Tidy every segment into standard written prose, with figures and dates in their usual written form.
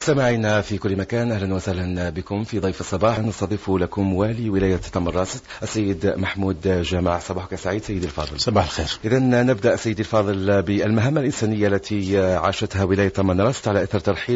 سمعنا في كل مكان، أهلا وسهلا بكم في ضيف الصباح. نستضيف لكم والي ولاية تمرست السيد محمود جامع. صباحك سعيد سيدي الفاضل. صباح الخير. إذا نبدأ سيدي الفاضل بالمهمة الإنسانية التي عاشتها ولاية تمرست على إثر ترحيل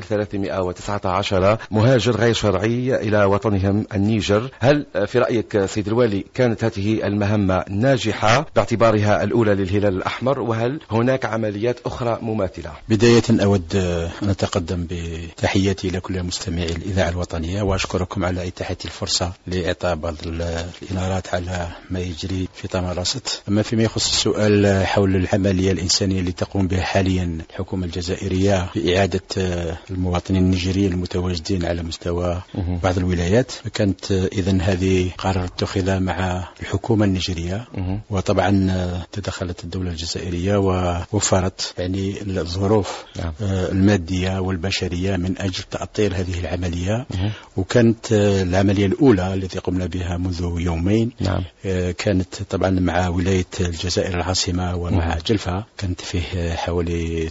319 مهاجر غير شرعي إلى وطنهم النيجر. هل في رأيك سيد الوالي كانت هذه المهمة ناجحة باعتبارها الأولى للهلال الأحمر، وهل هناك عمليات أخرى مماثلة؟ بداية أود أن أتقدم بتحياتي لكل مستمعي الإذاعة الوطنية، وأشكركم على إتاحة الفرصة لإعطاء بعض الإنارات على ما يجري في تمرست. أما فيما يخص السؤال حول العملية الإنسانية التي تقوم بها حاليا الحكومة الجزائرية في إعادة المواطنين النيجيريين المتواجدين على مستوى بعض الولايات، فكانت إذن هذه قرار اتخذ مع الحكومة النيجيرية، وطبعا تدخلت الدولة الجزائرية ووفرت يعني الظروف المادية والبشرية من أجل تأطير هذه العملية. وكانت العملية الأولى التي قمنا بها منذ يومين كانت طبعا مع ولاية الجزائر العاصمة ومع جلفة، كانت فيه حوالي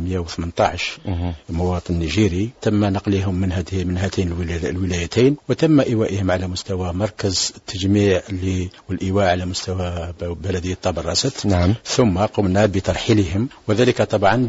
318 مواطن نيجيري تم نقلهم من هاتين الولايتين، وتم إيوائهم على مستوى مركز التجميع والإيواء على مستوى بلدية تمرست. ثم قمنا بترحيلهم، وذلك طبعا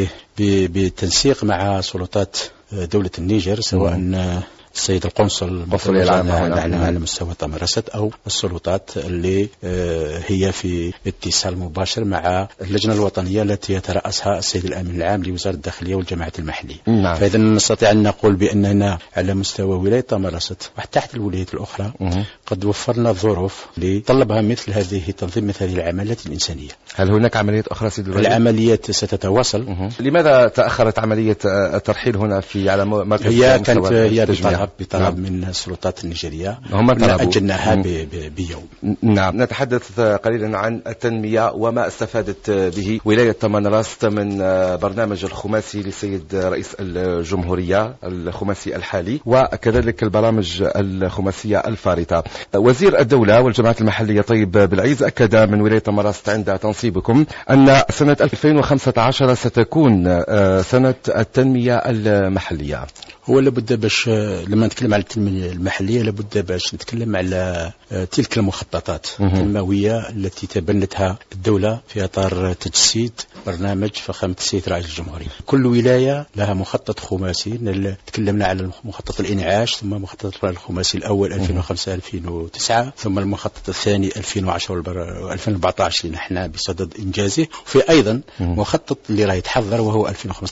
بالتنسيق مع سلطات دولة النيجر، سواء السيد القنصل العام على مستوى تمرست أو السلطات اللي هي في اتصال مباشر مع اللجنة الوطنية التي يترأسها السيد الأمين العام لوزارة الداخلية والجماعة المحلية. فإذا نستطيع أن نقول بأننا على مستوى ولاية تمرست وتحت الولايات الأخرى قد وفرنا الظروف لطلبها مثل تنظيم مثل هذه العمليات الإنسانية. هل هناك عمليات أخرى سيد الوالي؟ العمليات ستتواصل. لماذا تأخرت عملية الترحيل هنا على مركز؟ هي كانت بطلب من السلطات النيجيرية، هم أجلناها بيوم. نعم. نتحدث قليلا عن التنمية وما استفادت به ولاية تمرست من برنامج الخماسي للسيد رئيس الجمهورية الخماسي الحالي، وكذلك البرامج الخماسية الفارطة. وزير الدولة والجماعات المحلية طيب بالعيز أكد من ولاية تمرست عند تنصيبكم أن سنة 2015 ستكون سنة التنمية المحلية. هو لابد باش لما نتكلم على التنمية المحلية لابد باش نتكلم على تلك المخططات التنموية التي تبنتها الدولة في إطار تجسيد برنامج فخامة السيد رئيس الجمهورية. كل ولاية لها مخطط خماسي. تكلمنا على مخطط الإنعاش، ثم مخطط الخماسي الأول 2005-2009، ثم المخطط الثاني 2010-2014 نحن بصدد إنجازه، وفي أيضا مخطط اللي راه يتحضر وهو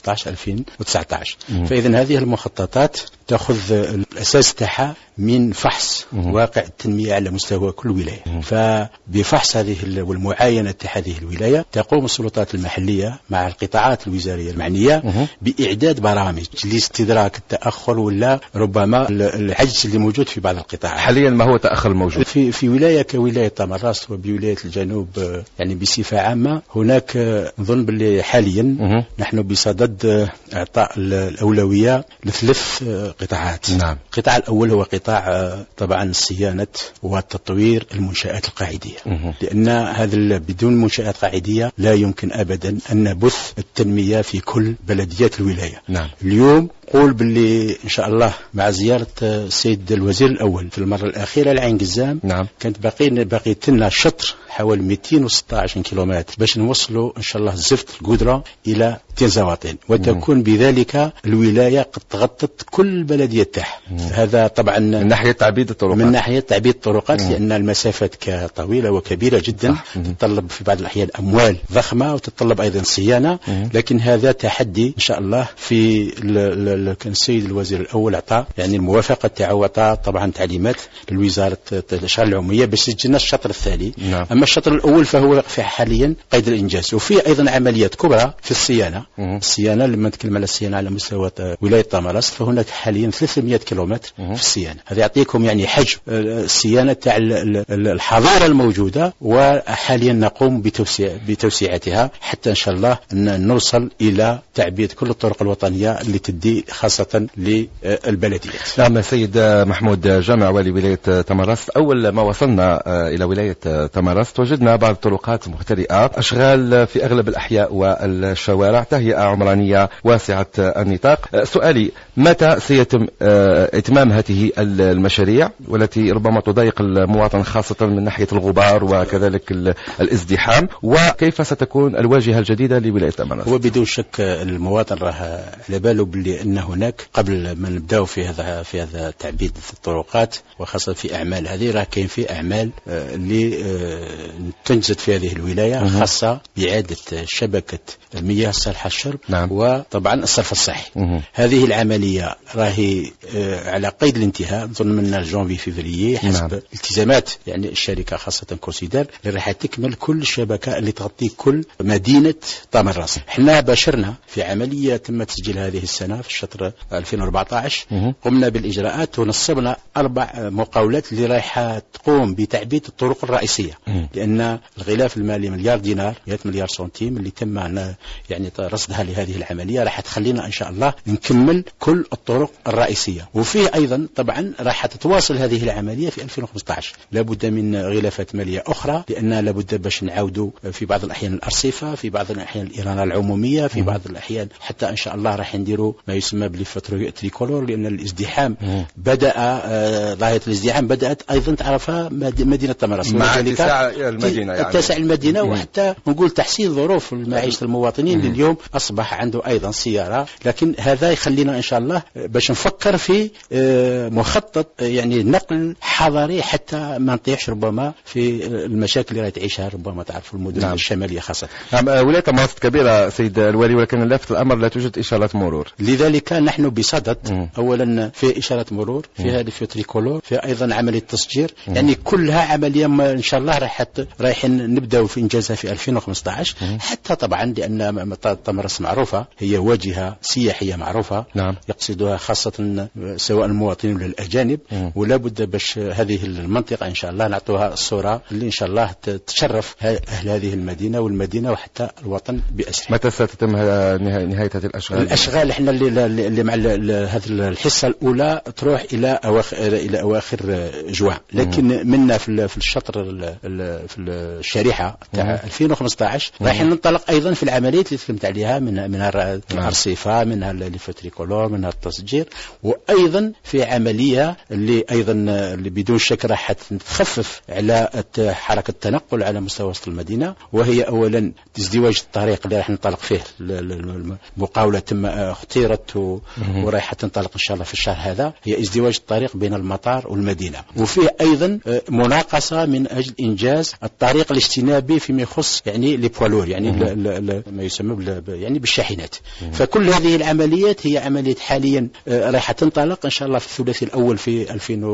2015-2019. فإذا هذه المخططات تأخذ الأساس تاعها من فحص واقع التنمية على مستوى كل ولاية. فبفحص هذه والمعاينة تاع هذه الولاية تقوم السلطات المحلية مع القطاعات الوزارية المعنية بإعداد برامج لاستدراك التأخر ولا ربما العجز اللي موجود في بعض القطاعات. حاليا ما هو التأخر الموجود في ولاية كولاية تمرست وبولاية الجنوب يعني بصفة عامة؟ هناك نظن باللي حاليا نحن بصدد إعطاء الأولوية لثلاث قطاعات. القطاع الأول هو قطاع طبعا صيانة وتطوير المنشآت القاعدية، لأن هذا بدون منشآت قاعدية لا يمكن أبدا أن نبث التنمية في كل بلديات الولاية. اليوم قول باللي إن شاء الله مع زيارة السيد الوزير الأول في المرة الأخيرة لعين قزام كانت بقيت لنا شطر حوالي 216 كيلومتر باش نوصلوا إن شاء الله الزفت القدرة إلى تنزواطين، وتكون بذلك الولاية قد تغطت كل بلدية تاعها. هذا طبعا من ناحية تعبيد الطرقات، لأن المسافات طويلة وكبيرة جدا، تتطلب في بعض الأحيان أموال ضخمة وتتطلب أيضا صيانة. لكن هذا تحدي إن شاء الله في كان السيد الوزير الأول أعطى يعني الموافقة تاعو، وعطى طبعا تعليمات للوزارة الشؤون العمومية باش تجينا الشطر الثاني. أما الشطر الأول فهو في حاليا قيد الإنجاز، وفي أيضا عمليات كبرى في الصيانة. لما نتكلم على الصيانة على مستوى ولاية تمرست فهناك حاليا 300 كيلومتر في الصيانة. هذا يعطيكم يعني حجم الصيانة تاع الحضارة الموجودة، وحاليا نقوم بتوسيعتها حتى إن شاء الله أن نوصل إلى تعبيد كل الطرق الوطنية اللي تدي خاصة للبلديات. نعم سيد محمود جامع والي ولاية تمرست، أول ما وصلنا إلى ولاية تمرست وجدنا بعض الطرقات مختلئة، أشغال في أغلب الأحياء والشوارع، تهيئة عمرانية واسعة النطاق. سؤالي، متى سيتم إتمام هذه المشاريع والتي ربما تضايق المواطن خاصة من ناحية الغبار وكذلك الازدحام، وكيف ستكون الواجهة الجديدة لولاية تمنراست؟ هو بدون شك المواطن راه على باله باللي أن هناك قبل ما نبداو في هذا تعبيد الطرقات وخاصة في أعمال هذه، راه كاين في أعمال اللي تنجزت في هذه الولاية خاصة بإعادة شبكة المياه الصالحة للشرب. نعم. وطبعا الصرف الصحي. هذه العملية راهي على قيد الانتهاء، نظن من جانفي فيفريي حسب التزامات يعني الشركة خاصة كونسيدر اللي راح تكمل كل الشبكة اللي تغطي كل مدينة تمنراست. احنا باشرنا في عملية تم تسجيل هذه السنة في الشهر 2014. قمنا بالإجراءات ونصبنا 4 مقاولات اللي رايحة تقوم بتعبيد الطرق الرئيسية، لأن الغلاف المالي مليار دينار 100 مليار سنتيم اللي تم يعني رصدها لهذه العملية راح تخلينا إن شاء الله نكمل كل الطرق الرئيسية. وفيه أيضا طبعا راح تتواصل هذه العملية في 2015. لابد من غلافات مالية أخرى، لأن لابد باش نعاودوا في بعض الأحيان الأرصفة، في بعض الأحيان الإرانة العمومية، في بعض الأحيان حتى إن شاء الله راح نديروا ما يسمى بالفترة تريكولور، لأن الازدحام بدأ ظاهرة الازدحام بدأت أيضا تعرفها مدينة تمنراست مع اتساع المدينة، يعني اتساع المدينة وحتى نقول تحسين ظروف معيشة المواطنين اللي اليوم أصبح عنده أيضا سيارة. لكن هذا يخلينا إن شاء الله باش نفكر في مخطط يعني نقل حضري حتى ما نطيحش ربما في المشاكل اللي راهي تعيشها ربما تعرف المدن الشمالية خاصة. ولاية تمنراست كبيرة سيد الوالي، ولكن لافت الأمر لا توجد إشارات مرور. لذلك نحن بصدد أولا في إشارة مرور، في هذه في تريكولور، في أيضا عملية تسجير، يعني كلها عملية إن شاء الله رايحين نبدأ في إنجازها في 2015. حتى طبعا لأن تمنراست معروفة هي واجهة سياحية معروفة. نعم. يقصدها خاصة سواء المواطنين ولا الأجانب، ولا بد باش هذه المنطقة إن شاء الله نعطوها الصورة اللي إن شاء الله تشرف أهل هذه المدينة والمدينة وحتى الوطن بأسره. متى ستتم نهاية هذه الأشغال؟ الأشغال احنا اللي مع هذه الحصة الأولى تروح إلى أواخر جوان، لكن منا في الشطر في الشريحة تاع 2015 راح ننطلق أيضا في العمليات اللي تكلمت عليها منها الأرصفة، منها الفتريكولور، منها التسجير، وأيضا في عملية اللي أيضا اللي بدون شك راح تخفف على حركة التنقل على مستوى وسط المدينة، وهي أولا ازدواج الطريق اللي راح ننطلق فيه. المقاولة تم اختيرت ورايحة تنطلق إن شاء الله في الشهر هذا، هي ازدواج الطريق بين المطار والمدينة. وفيه أيضا مناقصة من أجل إنجاز الطريق الاجتنابي فيما يخص يعني لبوالور، يعني ما يسمى يعني بالشاحنات. فكل هذه العمليات هي عمليات حاليا رايحة تنطلق إن شاء الله في الثلاثي الأول في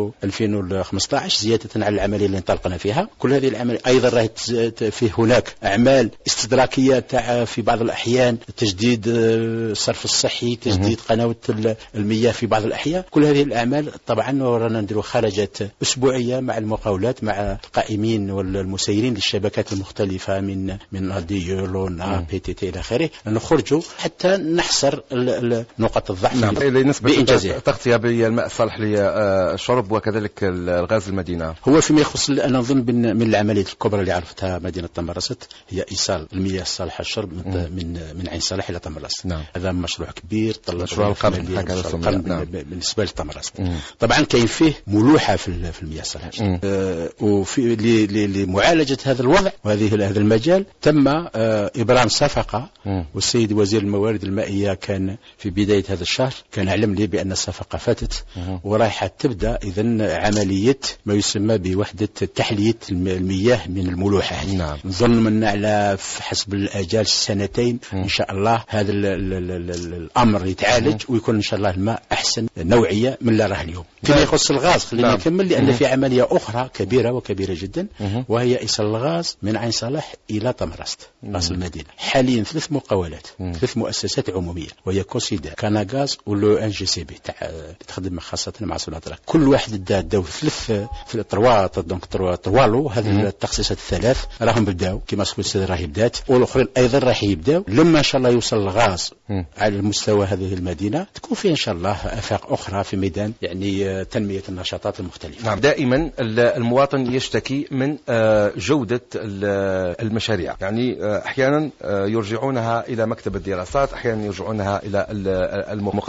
2015 زيادة على العملية اللي انطلقنا فيها. كل هذه العملية أيضا راح في هناك أعمال استدراكية تاع في بعض الأحيان تجديد الصرف الصحي، تجديد قنوات المياه في بعض الأحيان. كل هذه الأعمال طبعا رانا نديروا خرجات أسبوعية مع المقاولات مع القائمين والمسيرين للشبكات المختلفة من ديو لونا بي تي تي إلى آخره، نخرجوا حتى نحصر نقط الضعف بإنجازها. تغطية بالماء الصالح للشرب وكذلك الغاز المدينة. هو فيما يخص أنا نظن من العمليات الكبرى اللي عرفتها مدينة تمنراست هي إيصال المياه الصالحة للشرب من عين صالح إلى تمنراست. نعم. هذا مشروع كبير، مشروع القرن بالنسبة لتمنراست. طبعا كاين فيه ملوحة في المياه الصالحة، وفي لمعالجة هذا الوضع وهذا المجال تم إبرام صفقة، والسيد وزير الموارد المائية كان في بداية هذا الشهر كان علم لي بأن الصفقة فاتت ورايحة تبدأ إذن عملية ما يسمى بوحدة تحلية المياه من الملوحة. نعم. نظن من على حسب الأجال 2 إن شاء الله هذا الأمر يتعالج ويكون إن شاء الله الماء أحسن نوعية من اللي راه اليوم. فيما يخص الغاز خلينا نكمل، لأن في عملية أخرى كبيرة جدا، وهي إيصال الغاز من عين صالح إلى تمنراست غاز المدينة. حاليا 3 مقاولات، 3 مؤسسات عمومية، وهي كونسيدر كاناغاز ولو ان جي سي بي تخدم خاصة مع صناعة. كل واحد داو 3 في الطروات، دونك طروالو هذه التخصيصات ال3 راهم بداو كما سكوت راهي بدات، والاخرين ايضا راح يبداو لما ان شاء الله يوصل الغاز على المستوى هذه المدينة، تكون فيها ان شاء الله افاق اخرى في ميدان يعني تنمية النشاطات المختلفة. نعم. دائما المواطن يشتكي من جودة المشاريع، يعني احيانا يرجعونها الى مكتب الدراسات، احيانا يرجعونها الى المقاولات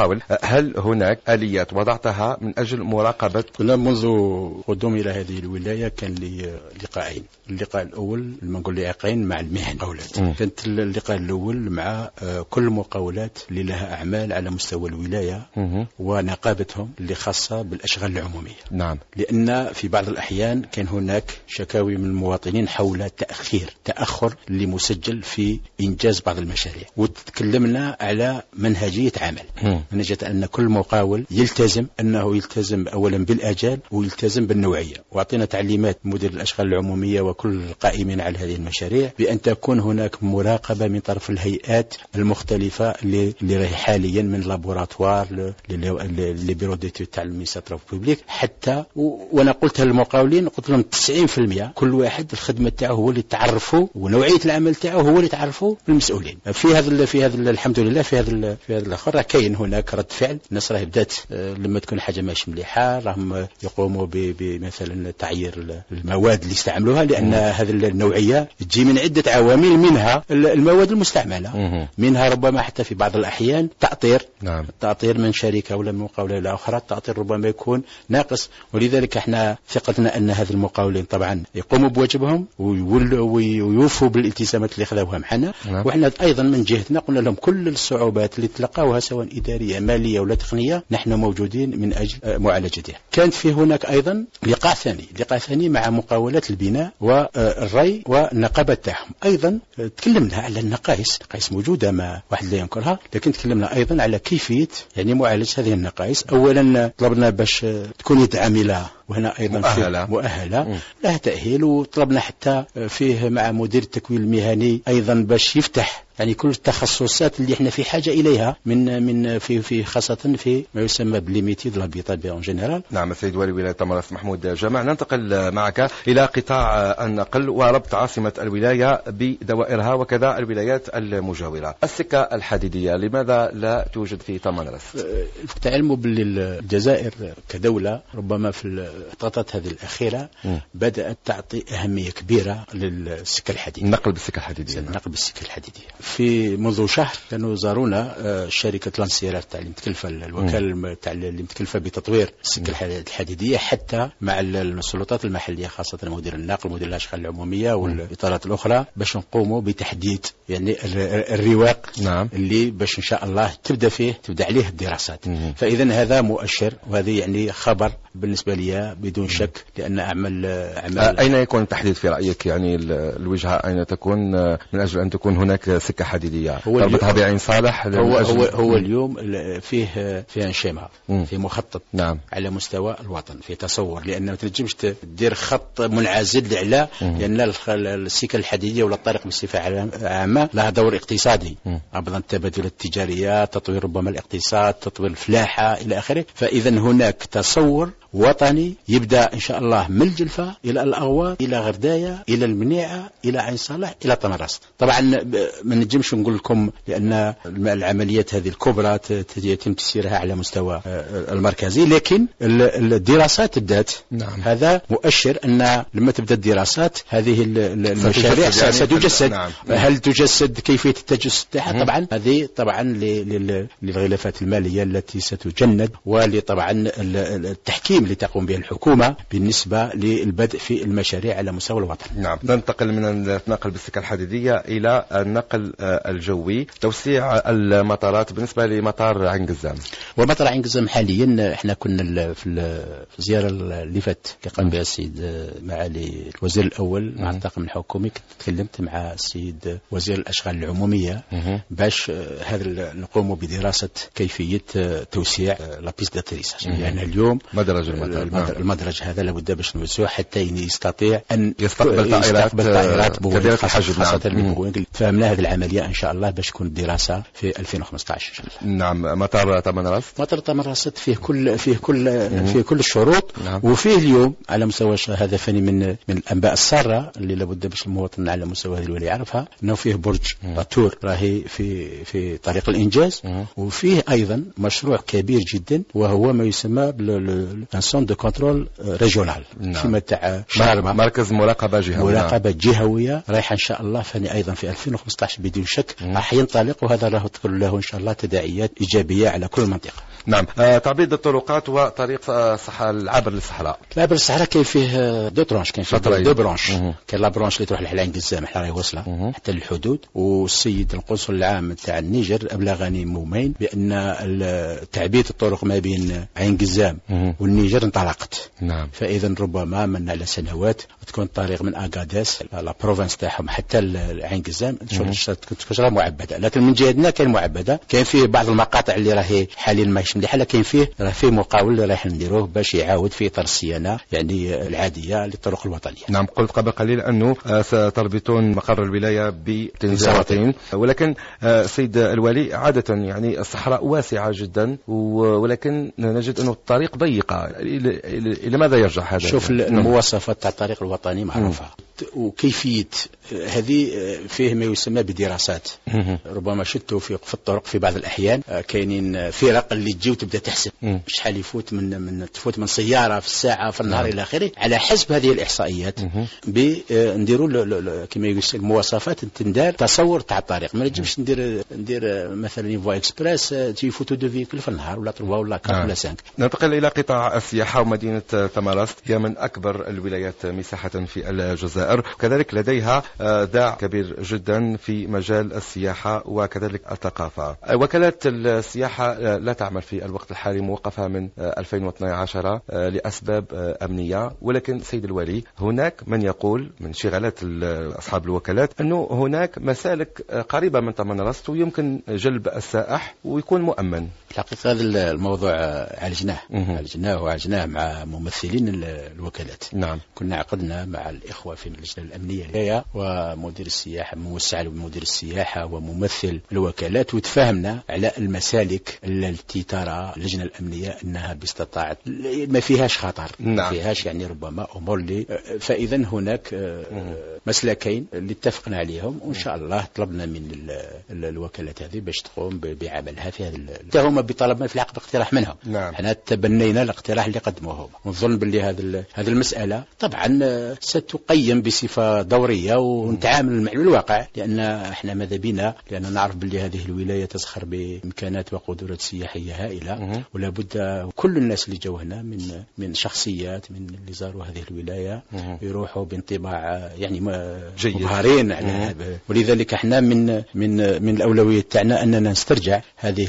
المقاول. هل هناك آليات وضعتها من أجل مراقبة؟ منذ قدومي إلى هذه الولاية كان لي لقاءين. اللقاء الأول نقول لقاءين مع المهن مقاولات. كانت اللقاء الأول مع كل المقاولات اللي لها أعمال على مستوى الولاية ونقابتهم اللي خاصة بالأشغال العمومية. نعم. لأن في بعض الأحيان كان هناك شكاوي من المواطنين حول تأخر اللي مسجل في إنجاز بعض المشاريع، وتكلمنا على منهجية عمل. منهجية أن كل مقاول يلتزم أولا بالأجال ويلتزم بالنوعية، وأعطينا تعليمات مدير الأشغال العمومية وكل القائمين على هذه المشاريع بأن تكون هناك مراقبة من طرف الهيئات المختلفة اللي راهي حاليا من لابوراتوار لبيرو ديتود تاع المينستر بوبليك حتى وانا قلتها للمقاولين، قلت لهم 90% كل واحد الخدمة تاعه هو اللي تعرفه ونوعية العمل تاعه هو اللي تعرفه بالمسؤولين. في هذا الحمد لله في هذا الاخر كاين هناك رد فعل. الناس راهي بدات لما تكون حاجة ماشي مليحة راهم يقوموا بمثلا تعيير المواد اللي يستعملوها، لأن هذه النوعية تجي من عدة عوامل، منها المواد المستعملة، منها ربما حتى في بعض الأحيان تأطير. نعم. تأطير من شركة ولا من مقاولة إلى أخرى، التأطير ربما يكون ناقص، ولذلك احنا ثقتنا أن هذا المقاولين طبعا يقوموا بواجبهم ويوفوا بالالتزامات اللي خذوها معنا. نعم. وإحنا أيضا من جهتنا قلنا لهم كل الصعوبات اللي تلقاوها سواء إدارية مالية ولا تقنية نحن موجودين من أجل معالجتها. كانت في هناك أيضا لقاء ثاني مع مقاولات البناء والري والنقابة تاعهم. أيضا تكلمنا على النقائص موجودة ما واحد لا ينكرها، لكن تكلمنا أيضا على كيفية يعني معالجة هذه النقائص. أولا طلبنا باش تكون يد عاملة وهنا أيضا مؤهلة لها تأهيل، وطلبنا حتى فيه مع مدير التكوين المهني أيضا باش يفتح يعني كل التخصصات اللي احنا في حاجة إليها من في خاصة في ما يسمى بالليميتي دو لابيتا اون جينيرال. نعم. السيد والي ولاية تمارس محمود جمع، ننتقل معك إلى قطاع النقل وربط عاصمة الولاية بدوائرها وكذا الولايات المجاورة. السكة الحديدية لماذا لا توجد في تمارس؟ تعلموا باللي الجزائر كدولة ربما في الفترات هذه الأخيرة بدأت تعطي أهمية كبيرة للسكة الحديدية، النقل بالسكة الحديدية. في منذ شهر كانوا زارونا شركة لانسيرات تاع اللي متكلفة الوكالة تاع اللي متكلفة بتطوير السكة الحديدية، حتى مع السلطات المحلية خاصة مدير النقل مدير الأشغال العمومية والإطارات الأخرى باش نقوموا بتحديد يعني الرواق. نعم. اللي باش إن شاء الله تبدأ عليه الدراسات. فإذا هذا مؤشر، وهذا يعني خبر بالنسبة لي بدون شك، لأن أعمل أين يكون التحديد في رأيك؟ يعني الوجهة أين تكون من أجل أن تكون هناك سكة حديدية تربطها بعين صالح؟ هو اليوم فيه انشمة، في مخطط. نعم. على مستوى الوطن في تصور، لأن ما تنجمش تدير خط منعزل على، لأن السكة الحديدية ولا الطريق بصفة عامة لها دور اقتصادي، أيضا التبادل التجارية، تطوير ربما الاقتصاد، تطوير الفلاحة إلى آخره. فإذا هناك تصور وطني يبدأ إن شاء الله من الجلفة إلى الأغواط إلى غرداية إلى المنيعة إلى عين صالح إلى تمارس. طبعا ما نجمش نقول لكم لأن العمليات هذه الكبرى يتم تسييرها على مستوى المركزي، لكن الدراسات بدأت. نعم. هذا مؤشر أن لما تبدأ الدراسات هذه المشاريع ستجسد. نعم. هل تجسد كيفية التجسد تاعها؟ طبعا هذه طبعا للغلافات المالية التي ستجند، ولطبعا التحكيم اللي تقوم به الحكومة بالنسبة للبدء في المشاريع على مستوى الوطن. نعم. ننتقل من النقل بالسكة الحديدية إلى النقل الجوي، توسيع المطارات بالنسبة لمطار عين قزام. ومطار عين قزام حاليا احنا كنا في الزيارة اللي فاتت اللي قام بها السيد معالي الوزير الأول مع الطاقم الحكومي، كنت تكلمت مع السيد وزير الأشغال العمومية باش هذا نقوم بدراسة كيفية توسيع لابيست داتريساج. يعني اليوم المدرج هذا لابد باش نوسعه حتى يستطيع أن يستقبل طائرات كبيرة الحجم. خاصة فهمنا هذه العملية إن شاء الله باش تكون الدراسة في 2015 إن شاء الله. نعم. مطار تمنراست فيه كل الشروط. نعم. وفيه اليوم على مستوى هذا فني من الأنباء السارة اللي لابد باش المواطن على مستوى هذه الولاية يعرفها، أنه فيه برج طاتور راهي في طريق الإنجاز، وفيه أيضا مشروع كبير جدا وهو ما يسمى بالسون دو كونترول كنترول ريجونال فيما تاع مركز مراقبة جهوية رايحة إن شاء الله فاني أيضا في 2015 بدون شك راح ينطلق، وهذا له تكون له إن شاء الله تداعيات إيجابية على كل المنطقة. نعم. تعبيد الطرقات وطريق العبر للصحراء. العبر للصحراء كاين فيه دو برانش، كاين فيه دو برانش. كاين لا برانش اللي تروح لعين قزام حنا راهي واصله حتى للحدود، والسيد القنصل العام تاع النيجر أبلغني مومين بأن تعبيد الطرق ما بين عين قزام والنيجر انطلقت. نعم. فإذا ربما من على سنوات تكون الطريق من أغاديس لا بروفنس تاعهم حتى عين قزام تكون معبده، لكن من جهتنا كاين معبده، كاين فيه بعض المقاطع اللي راهي حاليا ماهيش مليحه، لكن فيه مقاول اللي رايح نديروه باش يعاود في اطار الصيانه يعني العاديه للطرق الوطنيه. نعم. قلت قبل قليل انه ستربطون مقر الولايه بتنزيلتين، ولكن سيد الوالي عاده يعني الصحراء واسعه جدا، ولكن نجد انه الطريق ضيقه. الى ماذا يرجع هذا؟ شوف المواصفات تاع الطريق الوطني معروفه، وكيفية هذه فيه ما يسمى بدراسات. ربما شد توفيق في الطرق في بعض الأحيان كاينين فرق اللي تجي وتبدأ تحسب شحال يفوت تفوت من سيارة في الساعة في النهار إلى آخره، على حسب هذه الإحصائيات نديروا كما يقول المواصفات تندار تصور تاع الطريق. ما نجمش ندير مثلا فوا اكسبريس تيفوتوا دو فيكول في النهار ولا 3 ولا 4 ولا 5. ننتقل إلى قطاع السياحة، ومدينة تماراست هي من أكبر الولايات مساحة في الجزائر، وكذلك لديها داع كبير جدا في مجال السياحة وكذلك الثقافة. وكالة السياحة لا تعمل في الوقت الحالي، موقفة من 2012 لأسباب أمنية، ولكن سيد الوالي هناك من يقول من شغالات أصحاب الوكالات أنه هناك مسالك قريبة من تمنراست ويمكن جلب السائح ويكون مؤمن. الحقيقة هذا الموضوع عالجناه مع ممثلين الوكالات. نعم. كنا عقدنا مع الإخوة في اللجنة الأمنية ومدير السياحة موسع ومدير السياحة وممثل الوكالات، وتفاهمنا على المسالك التي ترى اللجنة الأمنية أنها باستطاعت ما فيهاش خطر. نعم. ما فيهاش يعني ربما أمور اللي فإذا هناك مسلكين اللي اتفقنا عليهم، وإن شاء الله طلبنا من الوكالات هذه باش تقوم بعملها في هذا هم بطلبنا في العقد اقتراح منهم. نعم. احنا تبنينا الاقتراح اللي قدموه، ونظن باللي هذه المسألة طبعا ستقيم بصفة دورية ونتعامل مع الواقع، لأن احنا ماذا بينا، لأن نعرف باللي هذه الولاية تزخر بإمكانات وقدرات سياحية هائلة، ولا بد كل الناس اللي جو هنا من شخصيات من اللي زاروا هذه الولاية يروحوا بانطباع يعني مبهرين على هذا. ولذلك احنا من الأولوية تاعنا أننا نسترجع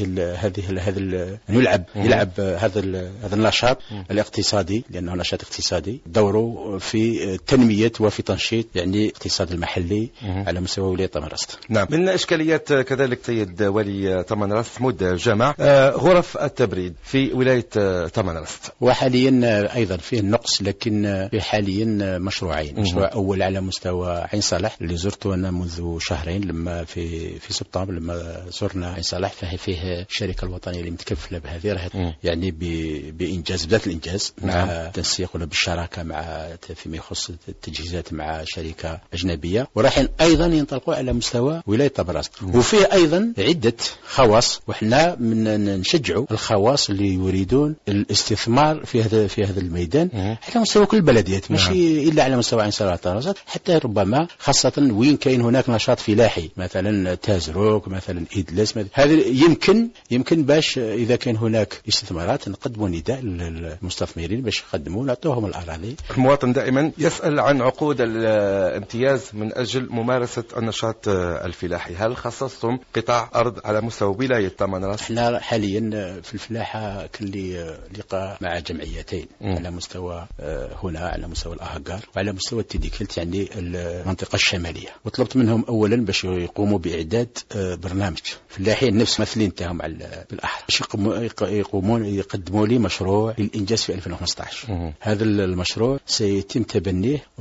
يلعب هذا النشاط الاقتصادي، لأنه نشاط اقتصادي دوره في تنمية وفي تنشيط يعني الاقتصاد المحلي على مستوى ولاية تمنراست. نعم. من إشكاليات كذلك سيد ولي تمنراست مد جمع غرف التبريد في ولاية تمنراست، وحاليا أيضا فيه نقص، لكن في حاليا مشروعين. مشروع أول على مستوى عين صالح اللي زرته أنا منذ شهرين لما في سبتمبر لما زرنا عين صالح، فيه الشركة الوطنية اللي متكفلة بهذه يعني بإنجاز بداية الإنجاز مع التنسيق ولا بالشراكة مع فيما يخص التجهيزات مع شركة أجنبية، وراح أيضا ينطلقوا على مستوى ولاية تمنراست. وفيه أيضا عدة خواص، وإحنا نشجعوا الخواص اللي يريدون الاستثمار في هذا الميدان على مستوى كل البلديات، ماشي إلا على مستوى عين صالح تمنراست، حتى ربما خاصة وين كاين هناك نشاط فلاحي مثلا تازروك مثلا إدلس، هذا يمكن باش إذا كان هناك استثمارات نقدموا نداء للمستثمرين باش يقدموا نعطوهم الأراضي. المواطن دائما يسأل عن عقود الامتياز من أجل ممارسة النشاط الفلاحي، هل خصصتم قطاع أرض على مستوى ولاية تمنراست؟ احنا حاليا في الفلاحة كل لقاء مع جمعيتين على مستوى هنا على مستوى الأهجار وعلى مستوى التديكلت يعني المنطقة الشمالية، وطلبت منهم أولا باش يقوموا بإعداد برنامج فلاحين نفس مثلين تاعهم على بالأحرى باش يقدموا لي مشروع للإنجاز في 2015. هذا المشروع سيتم تبنيه وسيبن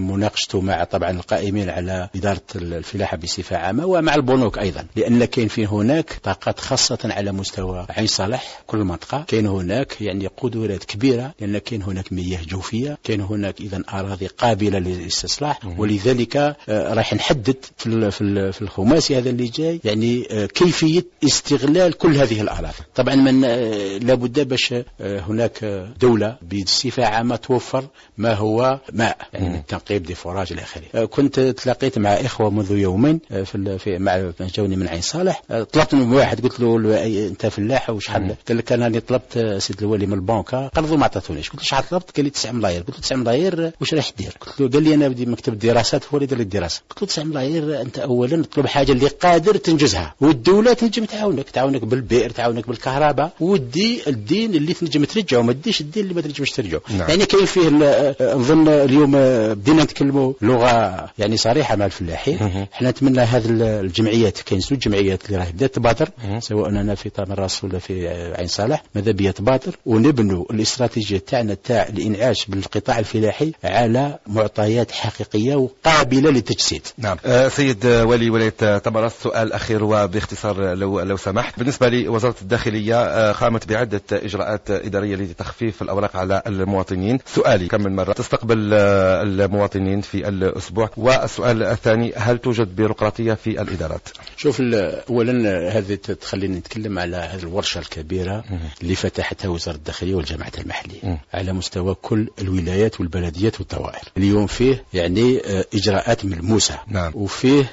مناقشته مع طبعا القائمين على إدارة الفلاحة بصفة عامة ومع البنوك أيضا، لأن كاين في هناك طاقات خاصة على مستوى عين صالح كل منطقة، كاين هناك يعني قدرات كبيرة، لأن كاين هناك مياه جوفية، كاين هناك إذا أراضي قابلة للاستصلاح. ولذلك راح نحدد في الخماسي هذا اللي جاي يعني كيفية استغلال كل هذه الأراضي. طبعا من لابد باش هناك دولة بصفة عامة توفر ما هو ماء، يعني التنقيب دي فوراج إلى آخره. كنت تلاقيت مع إخوة منذ يومين مع جوني من عين صالح، طلبت من واحد قلت له أنت فلاح وشحال؟ قال لك أنا طلبت سيد الوالي من البنكة قرضوا ما عطاتونيش. قلت له شحال طلبت؟ قال لي 9 ملاير. قلت له 9 ملاير واش راح دير؟ قلت له قال لي أنا بدي مكتب الدراسات هو اللي دار الدراسة. قلت له 9 ملاير أنت أولا تطلب حاجة اللي قادر تنجزها، والدولة تنجم تعاونك بالبئر، تعاونك بالكهرباء، ودي الدين اللي تنجم ترجعه، ما تديش الدين اللي ما تنجمش ترجعه. نعم. يعني كاين فيه نظن اليوم بدينا نتكلموا لغة يعني صريحة مع الفلاحين. احنا نتمنى هذه الجمعيات، كاين 2 جمعيات اللي راهي بدات تبادر، سواء أنا في طامراس ولا في عين صالح، ماذا بيا تبادر ونبنوا الاستراتيجية تاعنا تاع الإنعاش بالقطاع الفلاحي على معطيات حقيقية وقابلة للتجسيد. نعم. سيد والي ولاية طامراس، سؤال أخير وباختصار لو سمحت. بالنسبة لوزارة الداخلية قامت بعدة إجراءات إدارية لتخفيف الأوراق على المواطنين. سؤالي كم من مرة تستقبل المواطنين في الأسبوع؟ والسؤال الثاني، هل توجد بيروقراطية في الإدارات؟ شوف، أولا هذه تخليني نتكلم على هذه الورشة الكبيرة اللي فتحتها وزارة الداخلية والجامعة المحلية على مستوى كل الولايات والبلديات والدوائر. اليوم فيه يعني إجراءات ملموسة. نعم. وفيه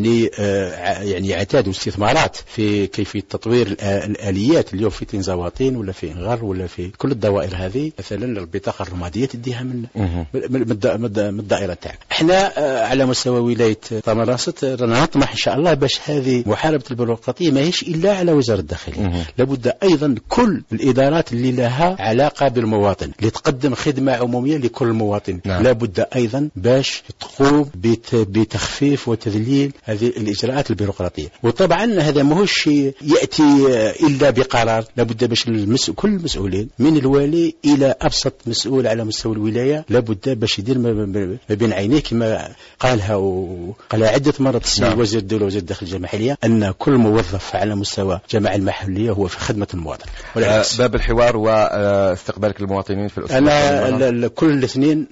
يعني عتاد واستثمارات في كيفية تطوير الآليات. اليوم في تنزواطين ولا في انغار ولا في كل الدوائر هذه مثلا البطاقة الرمادية تديها من الدائرة تاعك. احنا على مستوى ولاية طامراس رانا نطمح ان شاء الله باش هذه محاربة البيروقراطية ما هيش الا على وزارة الداخلية، لابد ايضا كل الادارات اللي لها علاقة بالمواطن اللي تقدم خدمة عمومية لكل مواطن. نعم. لابد ايضا باش تقوم بتخفيف وتذليل هذه الاجراءات البيروقراطية. وطبعا هذا ماهوش ياتي الا بقرار، لابد باش كل المسؤولين من الوالي الى ابسط مسؤول على مستوى الولاية لابد باش يدير ما بين عينيه كما قال عدة مرات السيد وزير الدولة وزير الداخلية المحلية أن كل موظف على مستوى الجامعة المحلية هو في خدمة المواطن. باب الحوار واستقبالك للمواطنين في الأسبوع. أنا كل الاثنين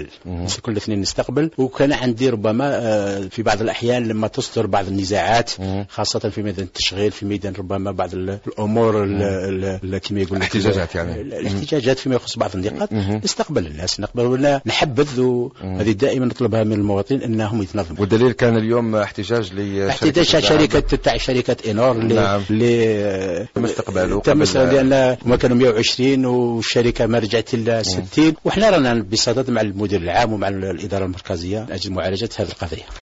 نستقبل وكان عندي ربما في بعض الأحيان لما تصدر بعض النزاعات خاصة في ميدان التشغيل، في ميدان ربما بعض الأمور كما يقول الاحتجاجات، يعني الاحتجاجات فيما يخص بعض النقاط نستقبل الناس، نقبل ولا نحبذ، وهذه دائما نطلبها من المواطنين انهم يتنظموا. والدليل كان اليوم احتجاج شركة إنور اللي تم استقباله لأن ما كانوا 120 والشركة ما رجعت إلا 60، وإحنا رانا بصدد مع المدير العام ومع الإدارة المركزية أجل معالجة هذه القضية.